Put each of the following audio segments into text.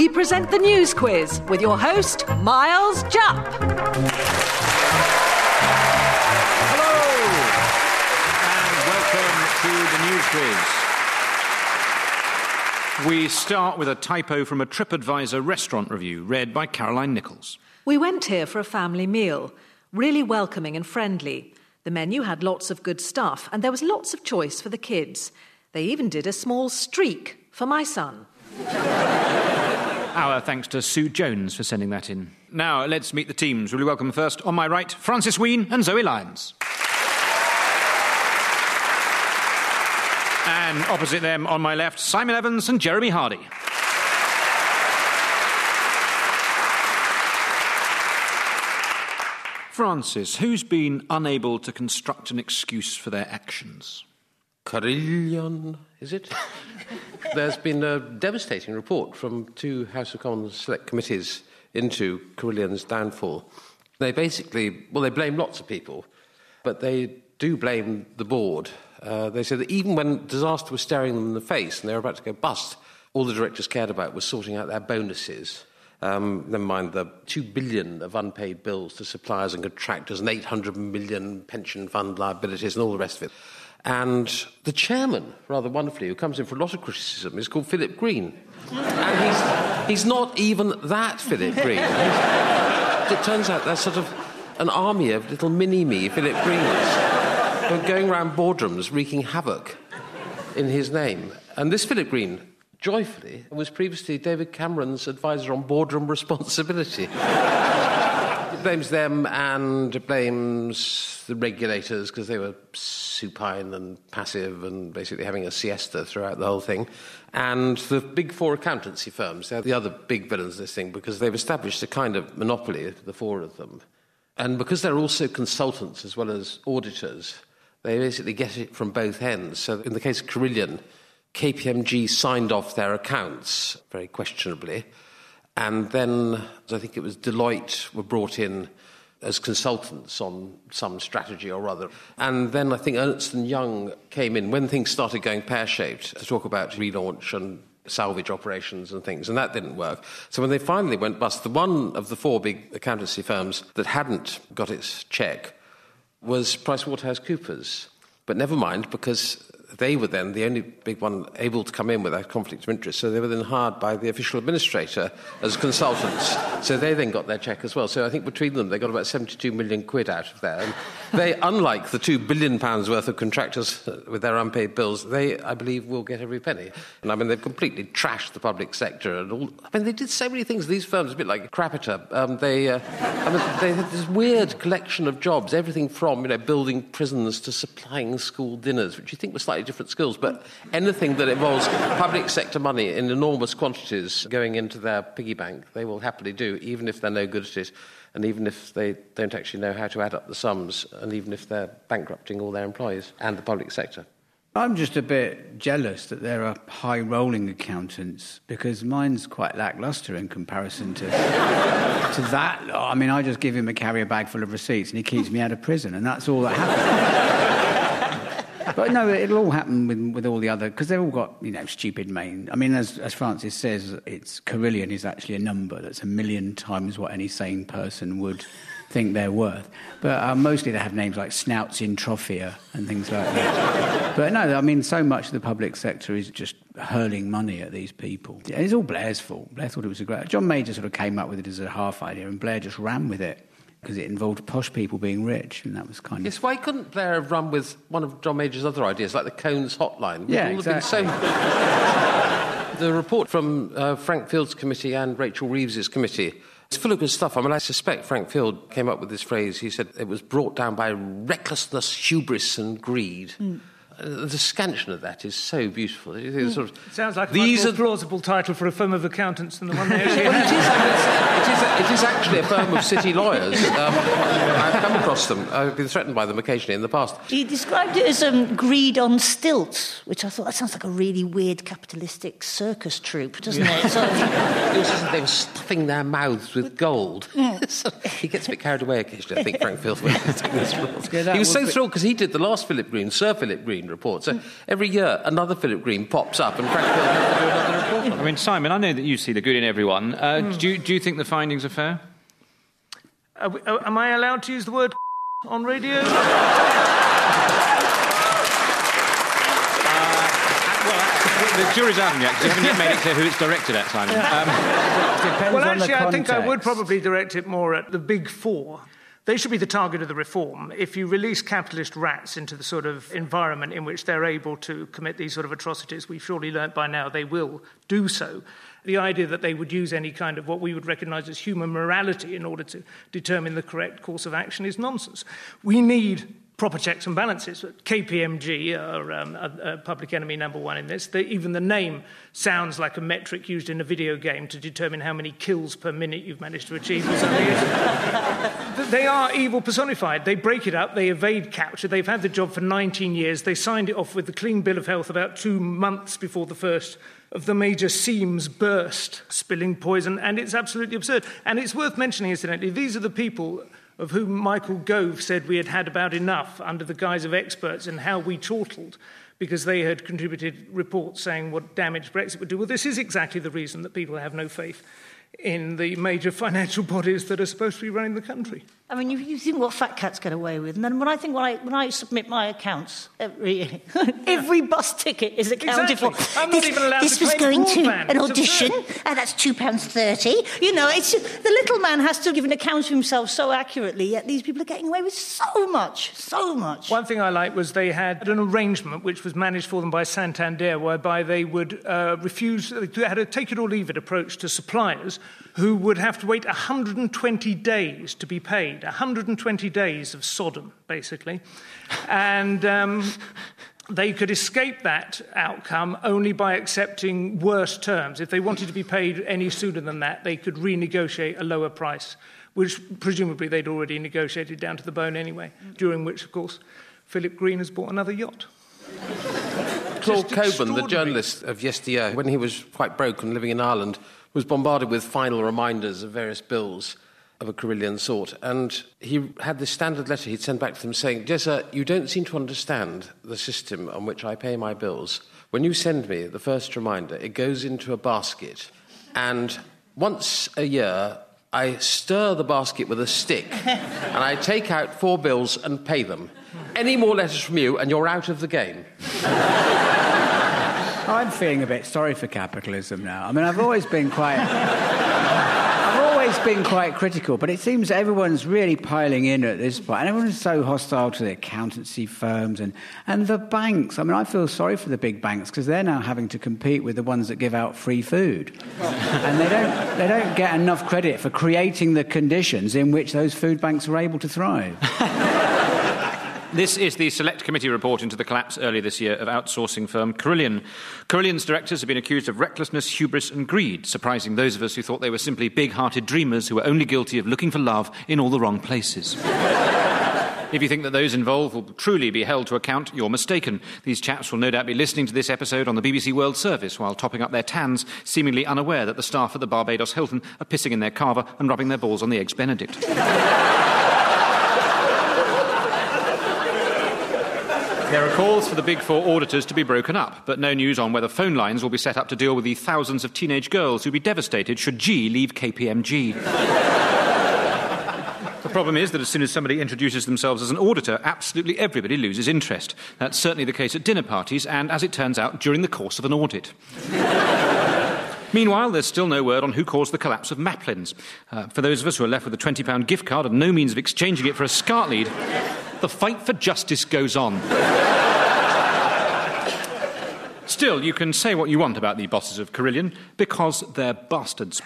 we present the news quiz with your host, Miles Jupp. Hello, and welcome to the news quiz. We start with a typo from a TripAdvisor restaurant review read by Caroline Nichols. We went here for a family meal, really welcoming and friendly. The menu had lots of good stuff, and there was lots of choice for the kids. They even did a small streak for my son. Our thanks to Sue Jones for sending that in. Now, let's meet the teams. Really welcome first, on my right, Francis Wheen and Zoe Lyons. And opposite them, on my left, Simon Evans and Jeremy Hardy. Francis, who's been unable to construct an excuse for their actions? Carillion, is it? There's been a devastating report from two House of Commons select committees into Carillion's downfall. They basically, they blame lots of people, but they do blame the board. They say that even when disaster was staring them in the face and they were about to go bust, all the directors cared about was sorting out their bonuses. Never mind the $2 billion of unpaid bills to suppliers and contractors and $800 million pension fund liabilities and all the rest of it. And the chairman, rather wonderfully, who comes in for a lot of criticism, is called Philip Green. And he's not even that Philip Green. It turns out there's sort of an army of little mini-me Philip Greens who are going around boardrooms wreaking havoc in his name. And this Philip Green, joyfully, was previously David Cameron's advisor on boardroom responsibility. He blames them and blames the regulators because they were supine and passive and basically having a siesta throughout the whole thing. And the big four accountancy firms, they're the other big villains of this thing because they've established a kind of monopoly, the four of them. And because they're also consultants as well as auditors, they basically get it from both ends. So in the case of Carillion, KPMG signed off their accounts very questionably. And then, I think it was Deloitte were brought in as consultants on some strategy or other. And then I think Ernst & Young came in when things started going pear-shaped to talk about relaunch and salvage operations and things, and that didn't work. So when they finally went bust, the one of the four big accountancy firms that hadn't got its check was PricewaterhouseCoopers. But never mind, because they were then the only big one able to come in without conflict of interest, so they were then hired by the official administrator as consultants. So they then got their check as well. So I think between them, they got about 72 million quid out of there. And they, unlike the £2 billion worth of contractors with their unpaid bills, they, I believe, will get every penny. And I mean, they've completely trashed the public sector. And all. I mean, they did so many things. These firms, a bit like Crapita, they had this weird collection of jobs, everything from, building prisons to supplying school dinners, which you think were slightly different skills, but anything that involves public sector money in enormous quantities going into their piggy bank, they will happily do, even if they're no good at it, and even if they don't actually know how to add up the sums, and even if they're bankrupting all their employees and the public sector. I'm just a bit jealous that there are high-rolling accountants, because mine's quite lacklustre in comparison to that. I mean, I just give him a carrier bag full of receipts and he keeps me out of prison, and that's all that happens. But no, it'll all happen with all the other, because they've all got, stupid main. I mean, as Francis says, Carillion is actually a number that's 1 million times what any sane person would think they're worth. But mostly they have names like Snouts in Trophia and things like that. But no, I mean, so much of the public sector is just hurling money at these people. It's all Blair's fault. Blair thought it was a great... John Major sort of came up with it as a half idea, and Blair just ran with it, because it involved posh people being rich, and that was kind of... Yes, why couldn't Blair have run with one of John Major's other ideas, like the Cones hotline? Yeah, exactly. The report from Frank Field's committee and Rachel Reeves's committee, it's full of good stuff. I mean, I suspect Frank Field came up with this phrase. He said it was brought down by recklessness, hubris and greed. The scansion of that is so beautiful. It sounds like a much more plausible title for a firm of accountants than the one they actually have. It is actually a firm of city lawyers. I've come across them. I've been threatened by them occasionally in the past. He described it as greed on stilts, which I thought, that sounds like a really weird capitalistic circus troupe, doesn't it? It was as if they were stuffing their mouths with gold. So he gets a bit carried away occasionally, I think, Frank Field. He was so thrilled because he did the last Philip Green, Sir Philip Green, Green report. So every year, another Philip Green pops up and Frank Hill has to do another report on it. I mean, Simon, I know that you see the good in everyone. Do you think the findings are fair? Am I allowed to use the word on radio? The jury's out on you, because you haven't yet made it clear who it's directed at, Simon. Well, actually, I think I would probably direct it more at the big four. They should be the target of the reform. If you release capitalist rats into the sort of environment in which they're able to commit these sort of atrocities, we've surely learnt by now they will do so. The idea that they would use any kind of what we would recognise as human morality in order to determine the correct course of action is nonsense. We need proper checks and balances. KPMG are public enemy number one in this. Even the name sounds like a metric used in a video game to determine how many kills per minute you've managed to achieve or something. They are evil personified. They break it up, they evade capture. They've had the job for 19 years. They signed it off with the clean bill of health about 2 months before the first of the major seams burst, spilling poison, and it's absolutely absurd. And it's worth mentioning, incidentally, these are the people of whom Michael Gove said we had had about enough under the guise of experts and how we chortled because they had contributed reports saying what damage Brexit would do. Well, this is exactly the reason that people have no faith in the major financial bodies that are supposed to be running the country. I mean, you think what fat cats get away with, and then when I submit my accounts every bus ticket is accounted for. I'm not even allowed this to was claim going to broadband. an audition, and that's £2.30. You know, it's the little man has to give an account of himself so accurately. Yet these people are getting away with so much. One thing I liked was they had an arrangement which was managed for them by Santander, whereby they would refuse. They had a take it or leave it approach to suppliers who would have to wait 120 days to be paid. 120 days of Sodom, basically. And they could escape that outcome only by accepting worse terms. If they wanted to be paid any sooner than that, they could renegotiate a lower price, which presumably they'd already negotiated down to the bone anyway, during which, of course, Philip Green has bought another yacht. Claude Coburn, the journalist of yesteryear, when he was quite broke and living in Ireland, was bombarded with final reminders of various bills of a Carillion sort. And he had this standard letter he'd send back to them saying, "Dear sir, you don't seem to understand the system on which I pay my bills. When you send me the first reminder, it goes into a basket. And once a year, I stir the basket with a stick and I take out 4 bills and pay them. Any more letters from you and you're out of the game." I'm feeling a bit sorry for capitalism now. I mean, I've always been quite critical, but it seems everyone's really piling in at this point, and everyone's so hostile to the accountancy firms and the banks. I mean, I feel sorry for the big banks because they're now having to compete with the ones that give out free food, and they don't get enough credit for creating the conditions in which those food banks are able to thrive. This is the Select Committee report into the collapse earlier this year of outsourcing firm Carillion. Carillion's directors have been accused of recklessness, hubris and greed, surprising those of us who thought they were simply big-hearted dreamers who were only guilty of looking for love in all the wrong places. If you think that those involved will truly be held to account, you're mistaken. These chaps will no doubt be listening to this episode on the BBC World Service while topping up their tans, seemingly unaware that the staff at the Barbados Hilton are pissing in their carver and rubbing their balls on the Eggs Benedict. There are calls for the Big Four auditors to be broken up, but no news on whether phone lines will be set up to deal with the thousands of teenage girls who'll be devastated should G leave KPMG. The problem is that as soon as somebody introduces themselves as an auditor, absolutely everybody loses interest. That's certainly the case at dinner parties and, as it turns out, during the course of an audit. Meanwhile, there's still no word on who caused the collapse of Maplins. For those of us who are left with a £20 gift card and no means of exchanging it for a SCART lead, the fight for justice goes on. Still, you can say what you want about the bosses of Carillion, because they're bastards.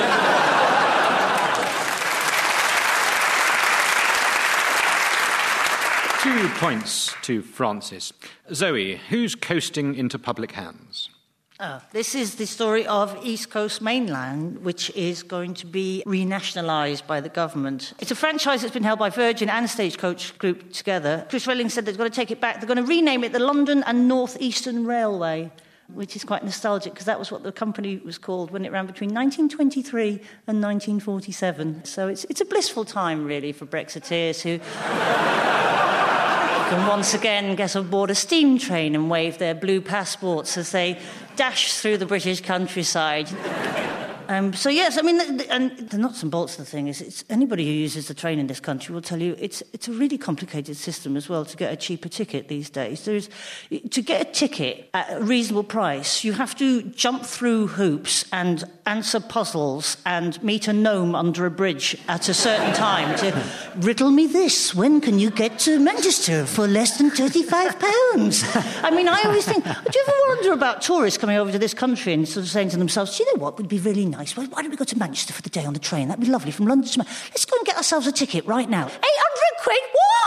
2 points to Francis. Zoe, who's coasting into public hands? This is the story of East Coast Mainline, which is going to be renationalised by the government. It's a franchise that's been held by Virgin and Stagecoach Group together. Chris Relling said they're going to take it back. They're going to rename it the London and North Eastern Railway, which is quite nostalgic because that was what the company was called when it ran between 1923 and 1947. So it's a blissful time, really, for Brexiteers who... can once again get on board a steam train and wave their blue passports as they dash through the British countryside. So, yes, I mean, and the nuts and bolts of the thing is it's anybody who uses the train in this country will tell you it's a really complicated system as well to get a cheaper ticket these days. To get a ticket at a reasonable price, you have to jump through hoops and answer puzzles and meet a gnome under a bridge at a certain time to riddle me this. When can you get to Manchester for less than £35? I mean, I always think, do you ever wonder about tourists coming over to this country and sort of saying to themselves, do you know what would be really nice? Well, why don't we go to Manchester for the day on the train? That'd be lovely, from London to Manchester. Let's go and get ourselves a ticket right now. 800 quid?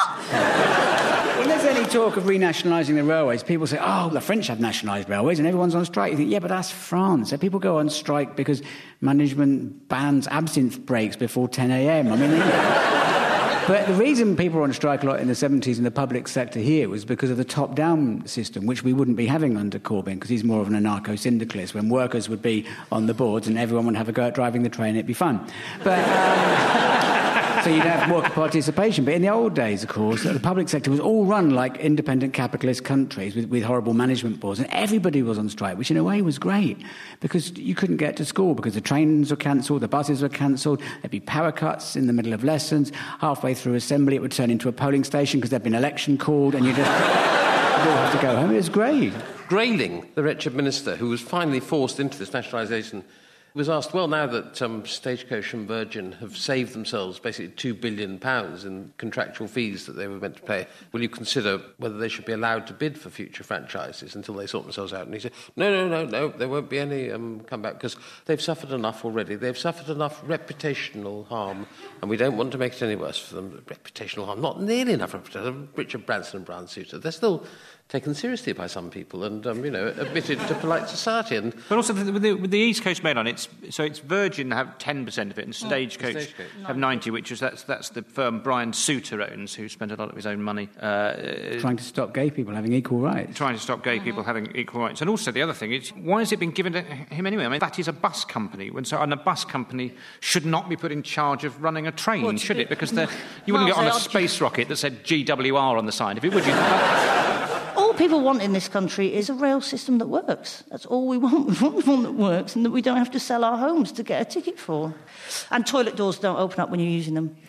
What? When there's any talk of renationalising the railways, people say, oh, the French have nationalised railways and everyone's on strike. You think, yeah, but that's France. So people go on strike because management bans absinthe breaks before 10 a.m. I mean... But the reason people were on strike a lot in the 70s in the public sector here was because of the top-down system, which we wouldn't be having under Corbyn, because he's more of an anarcho-syndicalist, when workers would be on the boards and everyone would have a go at driving the train, it'd be fun. But... So you'd have more participation. But in the old days, of course, the public sector was all run like independent capitalist countries with horrible management boards, and everybody was on strike, which in a way was great, because you couldn't get to school because the trains were cancelled, the buses were cancelled, there'd be power cuts in the middle of lessons, halfway through assembly it would turn into a polling station because there'd been an election called, and you just you'd all have to go home. It was great. Grayling, the wretched minister who was finally forced into this nationalisation, was asked, well, now that Stagecoach and Virgin have saved themselves basically £2 billion in contractual fees that they were meant to pay, will you consider whether they should be allowed to bid for future franchises until they sort themselves out? And he said, no, there won't be any comeback, because they've suffered enough already. They've suffered enough reputational harm, and we don't want to make it any worse for them. Reputational harm, not nearly enough reputational. Richard Branson and Brown Souter, they're still taken seriously by some people and, admitted to polite society. But also, with the East Coast Mail Line, it's Virgin have 10% of it and Stagecoach have 90%, which is that's the firm Brian Souter owns, who spent a lot of his own money... trying to stop gay people having equal rights. Trying to stop gay people having equal rights. And also, the other thing is, why has it been given to him anyway? I mean, that is a bus company, and a bus company should not be put in charge of running a train, should it? Because you wouldn't get on a space rocket that said GWR on the side, if it would you? All people want in this country is a rail system that works. That's all we want. We want one that works and that we don't have to sell our homes to get a ticket for. And toilet doors don't open up when you're using them.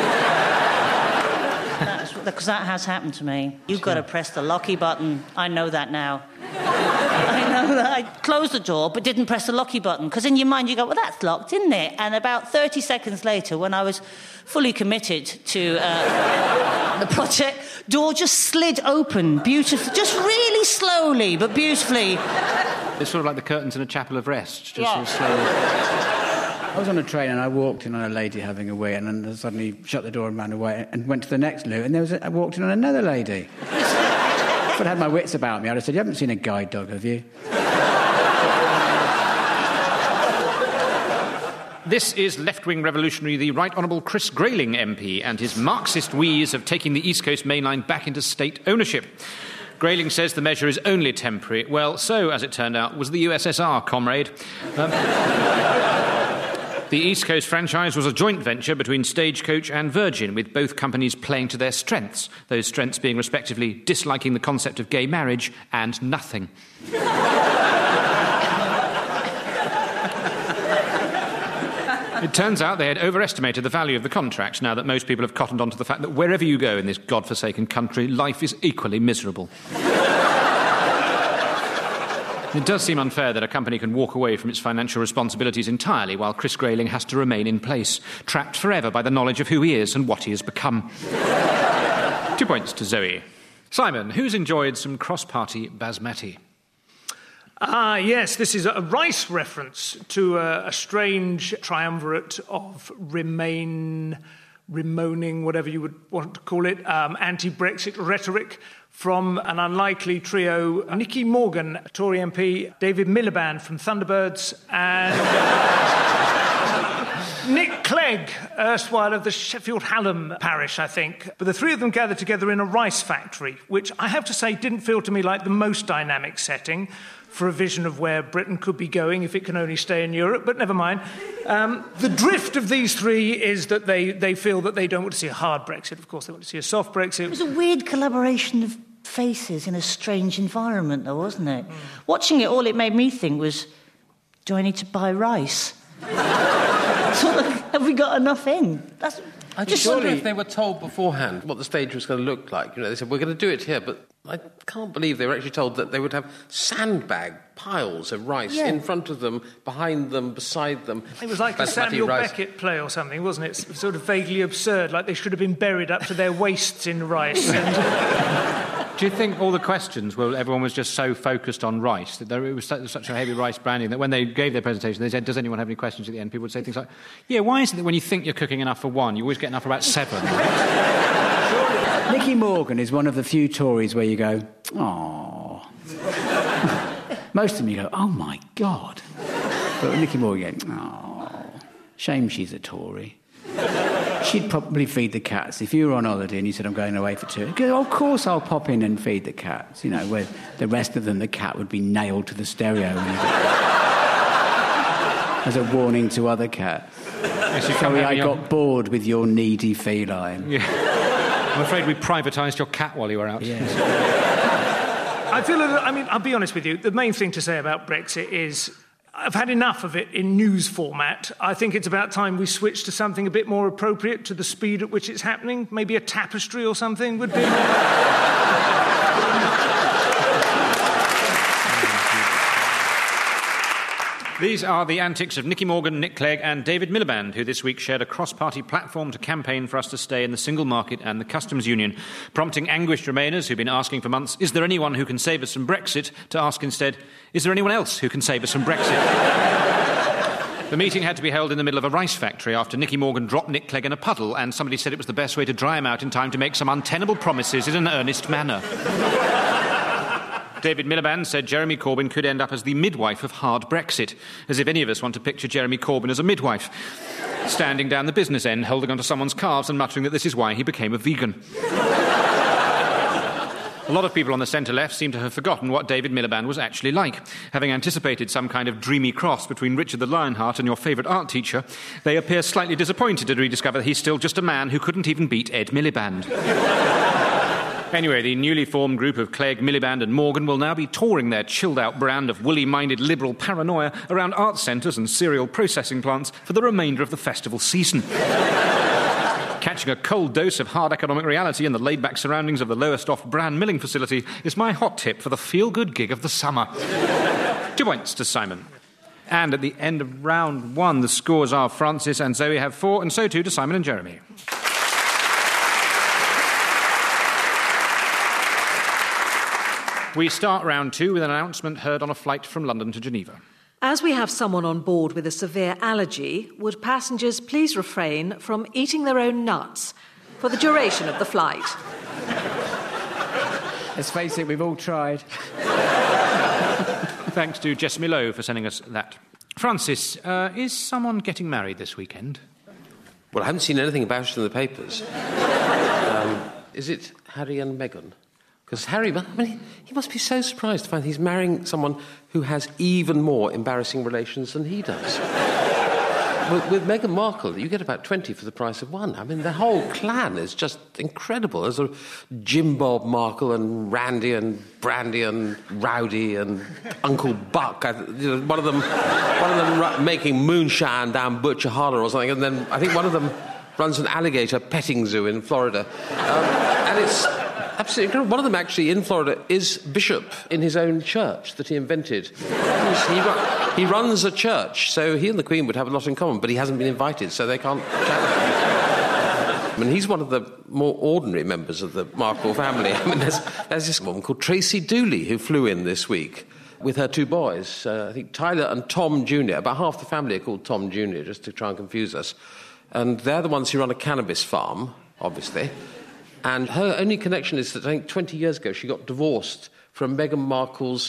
Because that has happened to me. You've got to press the locky button. I know that now. I know that. I closed the door but didn't press the locky button, because in your mind you go, well, that's locked, isn't it? And about 30 seconds later, when I was fully committed to the project, door just slid open beautifully, just really slowly but beautifully. It's sort of like the curtains in a chapel of rest, just sort of slowly. I was on a train and I walked in on a lady having a wee, and then suddenly shut the door and ran away and went to the next loo, and I walked in on another lady. If I'd had my wits about me, I'd have said, you haven't seen a guide dog, have you? This is left-wing revolutionary, the Right Honourable Chris Grayling MP, and his Marxist wheeze of taking the East Coast Main Line back into state ownership. Grayling says the measure is only temporary. Well, so, as it turned out, was the USSR, comrade. The East Coast franchise was a joint venture between Stagecoach and Virgin, with both companies playing to their strengths, those strengths being respectively disliking the concept of gay marriage and nothing. It turns out they had overestimated the value of the contract, now that most people have cottoned on to the fact that wherever you go in this godforsaken country, life is equally miserable. It does seem unfair that a company can walk away from its financial responsibilities entirely while Chris Grayling has to remain in place, trapped forever by the knowledge of who he is and what he has become. 2 points to Zoe. Simon, who's enjoyed some cross-party basmati? Yes, this is a rice reference to a strange triumvirate of Remaining, whatever you would want to call it, anti-Brexit rhetoric from an unlikely trio: Nicky Morgan, a Tory MP, David Miliband from Thunderbirds, and Nick Clegg, erstwhile of the Sheffield Hallam parish, I think. But the three of them gathered together in a rice factory, which I have to say didn't feel to me like the most dynamic setting for a vision of where Britain could be going if it can only stay in Europe, but never mind. The drift of these three is that they feel that they don't want to see a hard Brexit. Of course, they want to see a soft Brexit. It was a weird collaboration of faces in a strange environment, though, wasn't it? Watching it, all it made me think was, do I need to buy rice? Have we got enough in? I just wonder if they were told beforehand what the stage was going to look like. You know, they said, we're going to do it here, but I can't believe they were actually told that they would have sandbag piles of rice in front of them, behind them, beside them. It was like a Samuel Beckett play or something, wasn't it? Sort of vaguely absurd, like they should have been buried up to their waists in rice. Do you think all the questions, everyone was just so focused on rice, that it was such a heavy rice branding, that when they gave their presentation, they said, does anyone have any questions at the end? People would say things like, yeah, why is it that when you think you're cooking enough for one, you always get enough for about 7? Nicky Morgan is one of the few Tories where you go, oh. Most of them you go, oh, my God. But with Nicky Morgan, you go, oh, shame she's a Tory. She'd probably feed the cats. If you were on holiday and you said, I'm going away for 2, go, of course I'll pop in and feed the cats. You know, where the rest of them, the cat would be nailed to the stereo as a warning to other cats. Sorry, I got bored with your needy feline. Yeah. I'm afraid we privatised your cat while you were out. Yeah. I'll be honest with you, the main thing to say about Brexit is I've had enough of it in news format. I think it's about time we switch to something a bit more appropriate to the speed at which it's happening. Maybe a tapestry or something would be... These are the antics of Nicky Morgan, Nick Clegg and David Miliband, who this week shared a cross-party platform to campaign for us to stay in the single market and the customs union, prompting anguished Remainers who've been asking for months, is there anyone who can save us from Brexit, to ask instead, is there anyone else who can save us from Brexit? The meeting had to be held in the middle of a rice factory after Nicky Morgan dropped Nick Clegg in a puddle and somebody said it was the best way to dry him out in time to make some untenable promises in an earnest manner. David Miliband said Jeremy Corbyn could end up as the midwife of hard Brexit, as if any of us want to picture Jeremy Corbyn as a midwife, standing down the business end, holding onto someone's calves and muttering that this is why he became a vegan. A lot of people on the centre-left seem to have forgotten what David Miliband was actually like. Having anticipated some kind of dreamy cross between Richard the Lionheart and your favourite art teacher, they appear slightly disappointed to rediscover that he's still just a man who couldn't even beat Ed Miliband. Anyway, the newly formed group of Clegg, Miliband and Morgan will now be touring their chilled-out brand of woolly-minded liberal paranoia around art centres and cereal processing plants for the remainder of the festival season. Catching a cold dose of hard economic reality in the laid-back surroundings of the Lowestoft Bran milling facility is my hot tip for the feel-good gig of the summer. 2 points to Simon. And at the end of round 1, the scores are Francis and Zoe have 4, and so too do Simon and Jeremy. We start round 2 with an announcement heard on a flight from London to Geneva. As we have someone on board with a severe allergy, would passengers please refrain from eating their own nuts for the duration of the flight? Let's face it, we've all tried. Thanks to Jessamy Lowe for sending us that. Francis, is someone getting married this weekend? Well, I haven't seen anything about it in the papers. Is it Harry and Meghan? Because Harry, he must be so surprised to find he's marrying someone who has even more embarrassing relations than he does. With Meghan Markle, you get about 20 for the price of one. I mean, the whole clan is just incredible. There's a Jim Bob Markle and Randy and Brandy and Rowdy and Uncle Buck. One of them making moonshine down Butcher Hollow or something, and then I think one of them runs an alligator petting zoo in Florida. And it's absolutely incredible. One of them, actually, in Florida, is bishop in his own church that he invented. He runs a church, so he and the Queen would have a lot in common, but he hasn't been invited, so they can't chat with him. I mean, he's one of the more ordinary members of the Markle family. I mean, there's this woman called Tracy Dooley who flew in this week with her 2 boys, I think Tyler and Tom Jr. About half the family are called Tom Jr., just to try and confuse us. And they're the ones who run a cannabis farm, obviously. And her only connection is that I think 20 years ago she got divorced from Meghan Markle's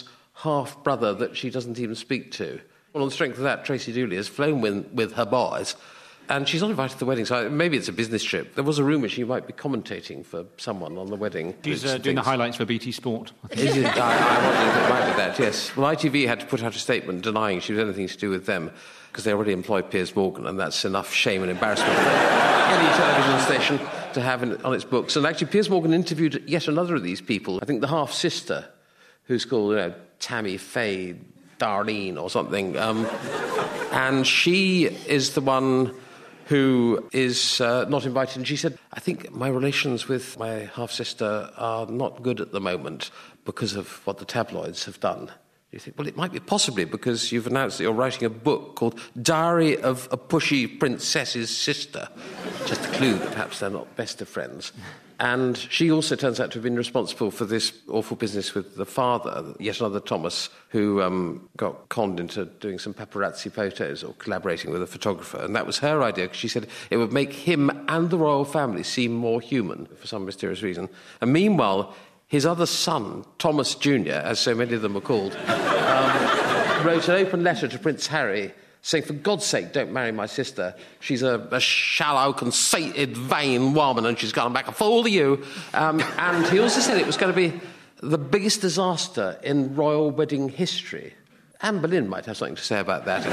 half-brother that she doesn't even speak to. Well, on the strength of that, Tracy Dooley has flown with her boys And she's not invited to the wedding, so maybe it's a business trip. There was a rumour she might be commentating for someone on the wedding. She's doing the highlights for BT Sport. I wonder if it might be that, yes. Well, ITV had to put out a statement denying she was anything to do with them, because they already employ Piers Morgan, and that's enough shame and embarrassment for any television station to have on its books. And actually, Piers Morgan interviewed yet another of these people, I think the half-sister, who's called Tammy Faye Darlene or something. And she is the one who is not invited. And she said, I think my relations with my half-sister are not good at the moment because of what the tabloids have done. You think, well, it might be possibly because you've announced that you're writing a book called Diary of a Pushy Princess's Sister. Just a clue that perhaps they're not best of friends. And she also turns out to have been responsible for this awful business with the father, yet another Thomas, who got conned into doing some paparazzi photos or collaborating with a photographer. And that was her idea, because she said it would make him and the royal family seem more human for some mysterious reason. And meanwhile, his other son, Thomas Jr., as so many of them are called, wrote an open letter to Prince Harry saying, for God's sake, don't marry my sister. She's a shallow, conceited, vain woman, and she's going to make a fool of you. And he also said it was going to be the biggest disaster in royal wedding history. Anne Boleyn might have something to say about that.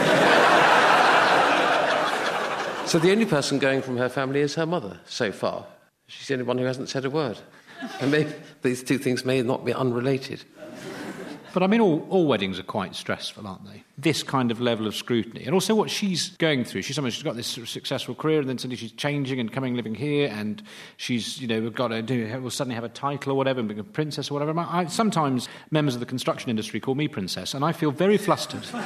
So the only person going from her family is her mother, so far. She's the only one who hasn't said a word. And maybe these two things may not be unrelated. But, I mean, all weddings are quite stressful, aren't they? This kind of level of scrutiny. And also what she's going through. She's got this sort of successful career, and then suddenly she's changing and living here, and she's, will suddenly have a title or whatever, and being a princess or whatever. Sometimes members of the construction industry call me princess, and I feel very flustered. So,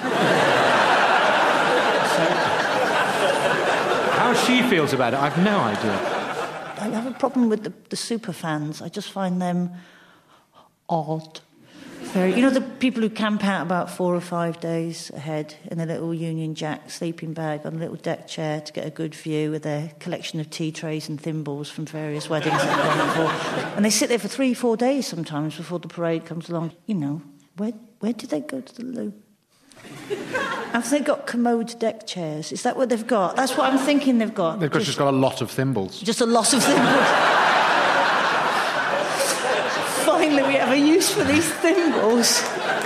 how she feels about it, I've no idea. I have a problem with the super fans. I just find them odd. The people who camp out about 4 or 5 days ahead in a little Union Jack sleeping bag on a little deck chair to get a good view with their collection of tea trays and thimbles from various weddings they've gone for. And they sit there for 3-4 days sometimes before the parade comes along. Where do they go to the loo? Have they got commode deck chairs? Is that what they've got? That's what I'm thinking they've got. They've just got a lot of thimbles. Just a lot of thimbles. Finally, we have a use for these thimbles.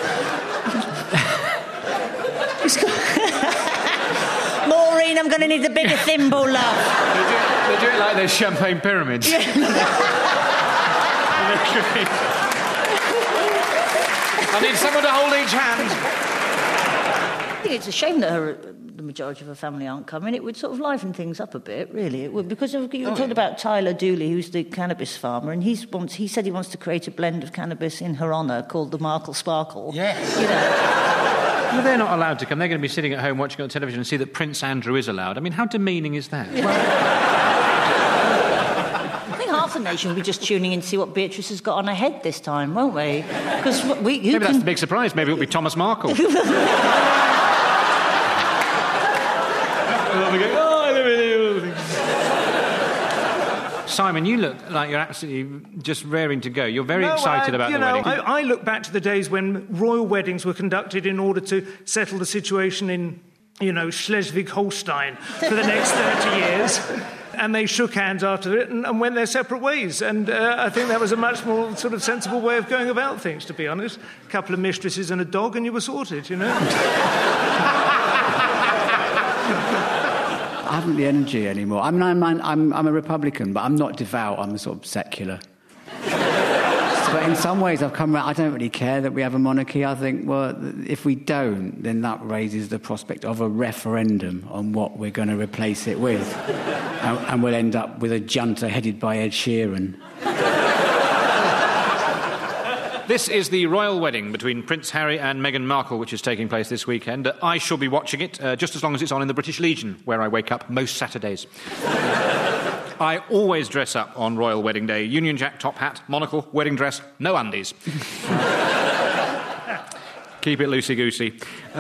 Maureen, I'm going to need a bigger thimble, love. They do it like those champagne pyramids. Yeah. I need someone to hold each hand. I think it's a shame that the majority of her family aren't coming. It would sort of liven things up a bit, really. It would, because you were talking about Tyler Dooley, who's the cannabis farmer, and he said he wants to create a blend of cannabis in her honour called the Markle Sparkle. Yes. Well, they're not allowed to come. They're going to be sitting at home watching on television and see that Prince Andrew is allowed. I mean, how demeaning is that? Yeah. I think half the nation will be just tuning in to see what Beatrice has got on her head this time, won't we? Because maybe that's the big surprise. Maybe it'll be Thomas Markle. Simon, you look like you're absolutely just raring to go. You're very excited about the wedding. I look back to the days when royal weddings were conducted in order to settle the situation in, Schleswig-Holstein for the next 30 years. And they shook hands after it and went their separate ways. And I think that was a much more sort of sensible way of going about things, to be honest. A couple of mistresses and a dog and you were sorted, I haven't the energy anymore. I mean, I'm a Republican, but I'm not devout. I'm sort of secular. But in some ways, I've come around. I don't really care that we have a monarchy. I think, well, if we don't, then that raises the prospect of a referendum on what we're going to replace it with, and we'll end up with a junta headed by Ed Sheeran. This is the royal wedding between Prince Harry and Meghan Markle, which is taking place this weekend. I shall be watching it just as long as it's on in the British Legion, where I wake up most Saturdays. I always dress up on royal wedding day. Union Jack, top hat, monocle, wedding dress, no undies. Keep it loosey-goosey.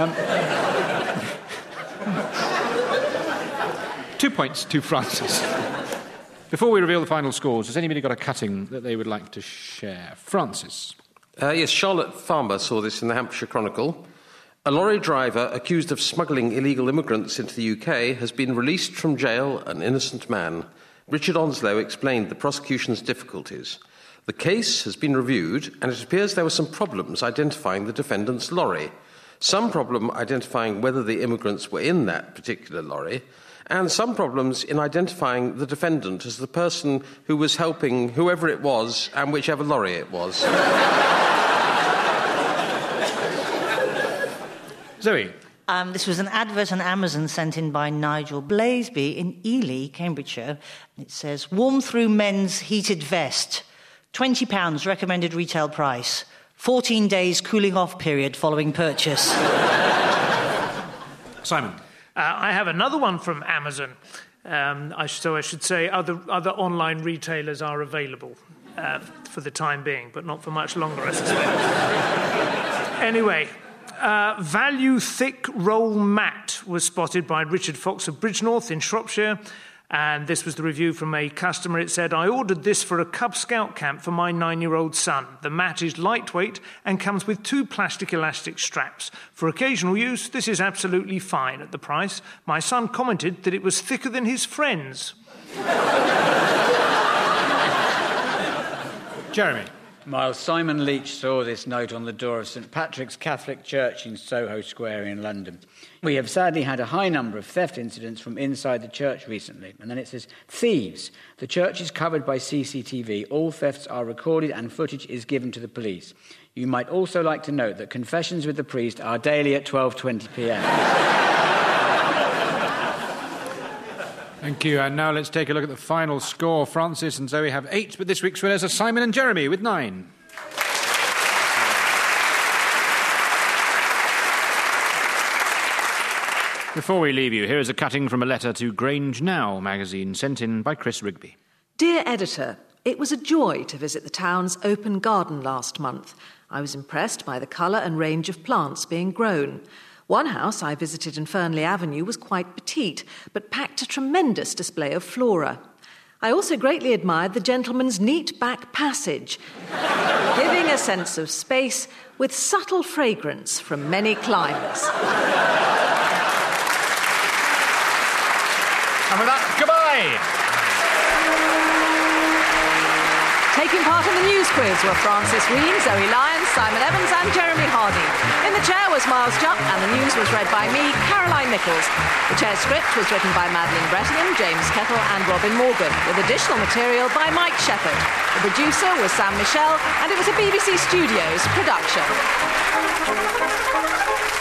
2 points to Francis. Before we reveal the final scores, has anybody got a cutting that they would like to share? Francis? Yes, Charlotte Farmer saw this in the Hampshire Chronicle, A lorry driver accused of smuggling illegal immigrants into the UK has been released from jail, an innocent man. Richard Onslow explained the prosecution's difficulties. The case has been reviewed, and it appears there were some problems identifying the defendant's lorry, some problem identifying whether the immigrants were in that particular lorry, and some problems in identifying the defendant as the person who was helping whoever it was and whichever lorry it was. Zoe. This was an advert on Amazon sent in by Nigel Blaisby in Ely, Cambridgeshire. It says, warm through men's heated vest, £20 recommended retail price, 14 days cooling off period following purchase. Simon. I have another one from Amazon. So I should say other online retailers are available for the time being, but not for much longer, I suspect. Anyway, value thick roll mat was spotted by Richard Fox of Bridgnorth in Shropshire. And this was the review from a customer. It said, I ordered this for a Cub Scout camp for my 9-year-old son. The mat is lightweight and comes with 2 plastic elastic straps. For occasional use, this is absolutely fine at the price. My son commented that it was thicker than his friends. Jeremy. While Simon Leach saw this note on the door of St Patrick's Catholic Church in Soho Square in London. We have sadly had a high number of theft incidents from inside the church recently. And then it says, thieves. The church is covered by CCTV. All thefts are recorded and footage is given to the police. You might also like to note that confessions with the priest are daily at 12:20 p.m. Thank you. And now let's take a look at the final score. Francis and Zoe have 8, but this week's winners are Simon and Jeremy with 9. Before we leave you, here is a cutting from a letter to Grange Now magazine sent in by Chris Rigby. Dear Editor, it was a joy to visit the town's open garden last month. I was impressed by the colour and range of plants being grown. One house I visited in Fernley Avenue was quite petite, but packed a tremendous display of flora. I also greatly admired the gentleman's neat back passage, giving a sense of space with subtle fragrance from many climes. And with that, goodbye! Taking part in the news quiz were Francis Wheen, Zoe Lyons, Simon Evans and Jeremy Hardy. In the chair was Miles Jupp and the news was read by me, Caroline Nichols. The chair script was written by Madeleine Brettingham, James Kettle and Robin Morgan, with additional material by Mike Shepherd. The producer was Sam Michel and it was a BBC Studios production.